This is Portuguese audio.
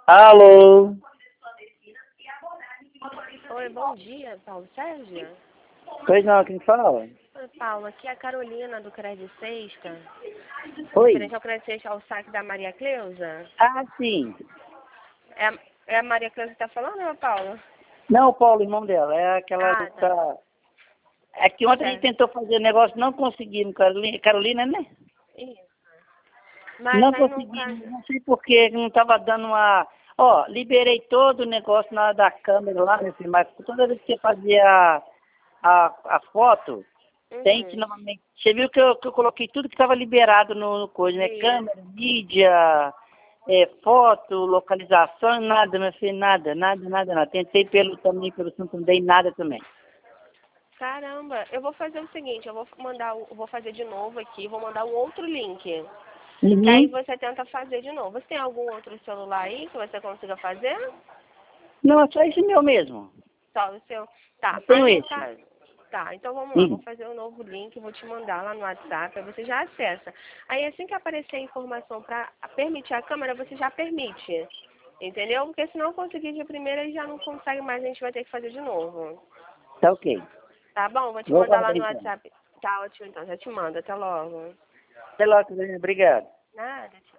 Alô? Oi, bom dia, Paulo Sérgio. Pois não, quem fala? Oi, Paulo, aqui é a Carolina do Crédito Sexta. Oi? Referente ao Crédito Sexta ao saque da Maria Cleusa. Ah, sim. É a Maria Cleusa que está falando, né, Paulo? Não, o Paulo, irmão dela, é aquela Ah, tá. outra... É que ontem a gente Certo. tentou fazer negócio, não conseguimos, Carolina, né? Isso. Mas Não aí no caso... conseguimos, não sei por que não estava dando uma... Ó, liberei todo o negócio na hora da câmera lá, meu filho, mas toda vez que você fazia a foto, tem que Uhum. novamente... Você viu que eu coloquei tudo que estava liberado no coisa, né? Isso. Câmera, mídia, foto, localização, nada, meu filho, nada. Tentei também pelo Santo, não dei nada também. Caramba, eu vou fazer o seguinte, eu vou fazer de novo aqui, vou mandar um outro link. Que aí Uhum. você tenta fazer de novo. Você tem algum outro celular aí que você consiga fazer? Não, é só esse meu mesmo. Só o seu. Tá, Eu tenho aí no esse. caso. Tá, então vamos lá, vou Uhum. fazer um novo link, vou te mandar lá no WhatsApp, aí você já acessa. Aí assim que aparecer a informação para permitir a câmera, você já permite. Entendeu? Porque se não conseguir de primeira, já não consegue mais, a gente vai ter que fazer de novo. Tá ok. Tá bom? Vou te Vou mandar lá aguardar no então. WhatsApp. Tá ótimo então, já te mando. Até logo. Até logo, obrigado. Nada, tchau.